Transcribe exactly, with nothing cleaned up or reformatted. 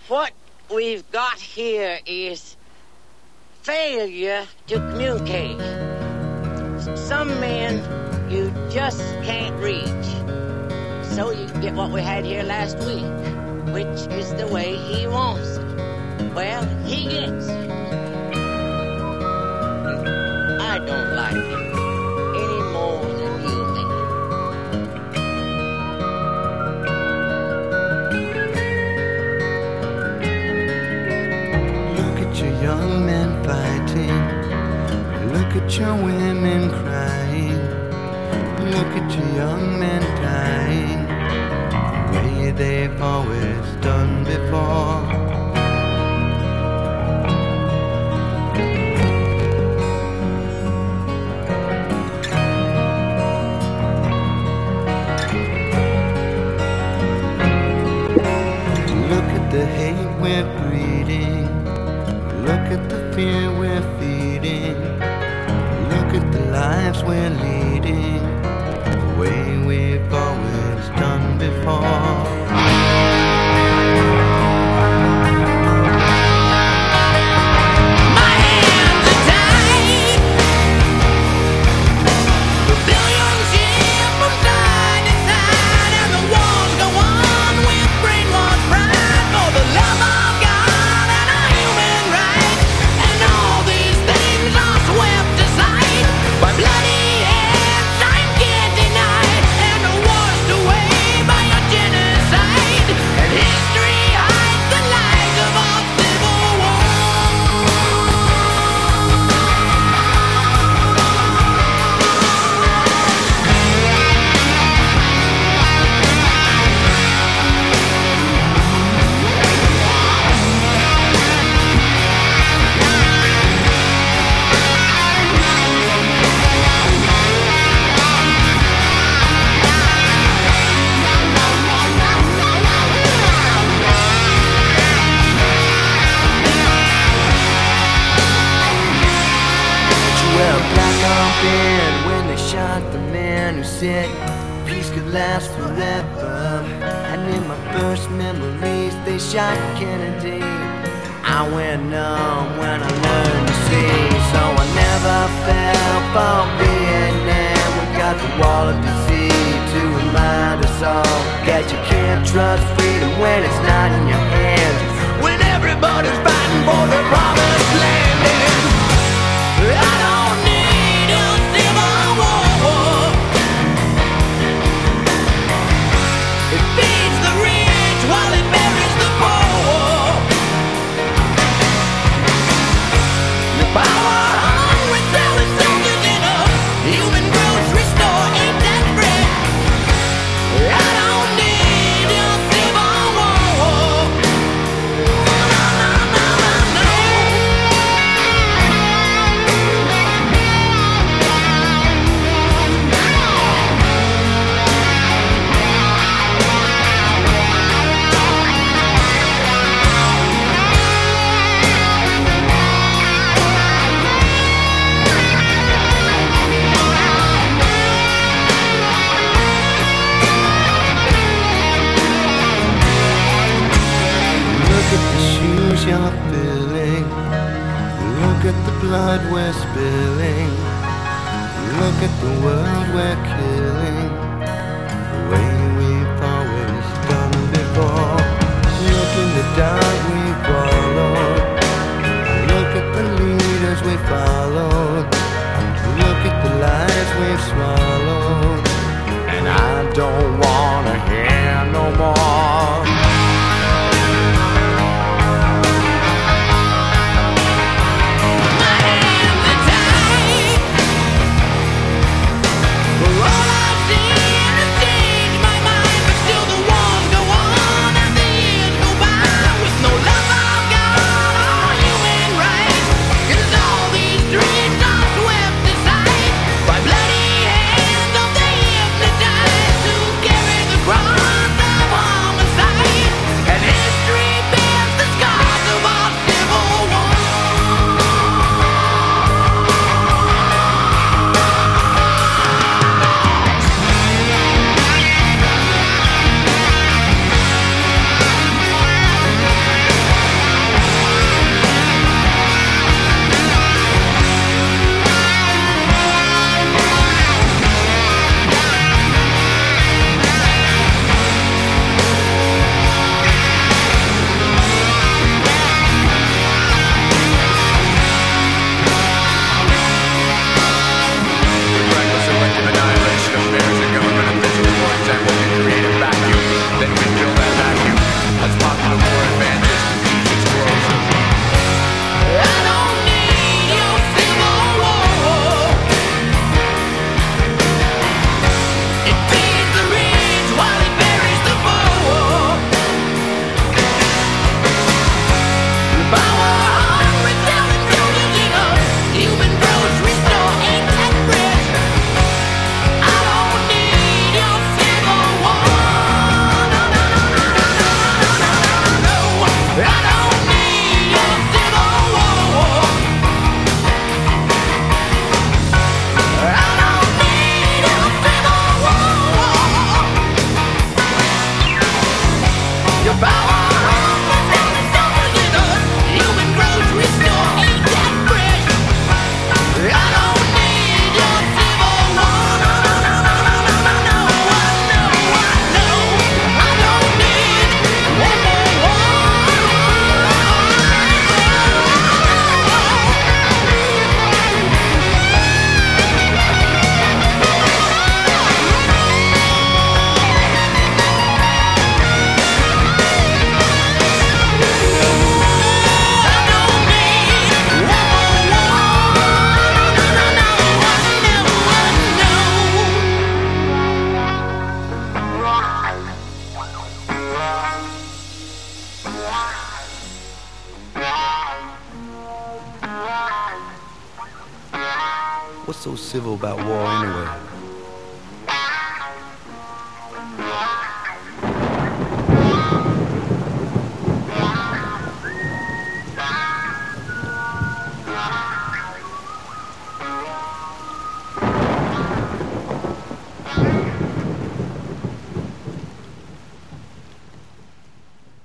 What we've got here is failure to communicate. Some men you just can't reach. So you get what we had here last week, which is the way he wants it. Well, he gets it. I don't like it any more than you do. Look at your young men fighting. Look at your women crying. Look at your young men dying the way they've always done before. Look at the hate we're breeding. Look at the fear we're feeding. Look at the lives we're leading the way we've always done before. When they shot the man who said peace could last forever, and in my first memories they shot Kennedy. I went numb when I learned to see, so I never fell for Vietnam. We got the wall of disease to remind us all that you can't trust freedom when it's not in your hands, when everybody's fighting for the promised land. And I don't need a civil war. It feeds the rich while it buries the poor. The power hungry selling soldiers in a human grocery store ain't that bread. I don't need a civil war. No, no, no, no, no. Look at the shoes you're filling. Look at the blood we're spilling. Look at the world we're killing the way we've always done before. Look in the dark we followed. Look at the leaders we followed. Look at the lies we've swallowed. And I don't wanna hear no more. Together What's so civil about war anyway?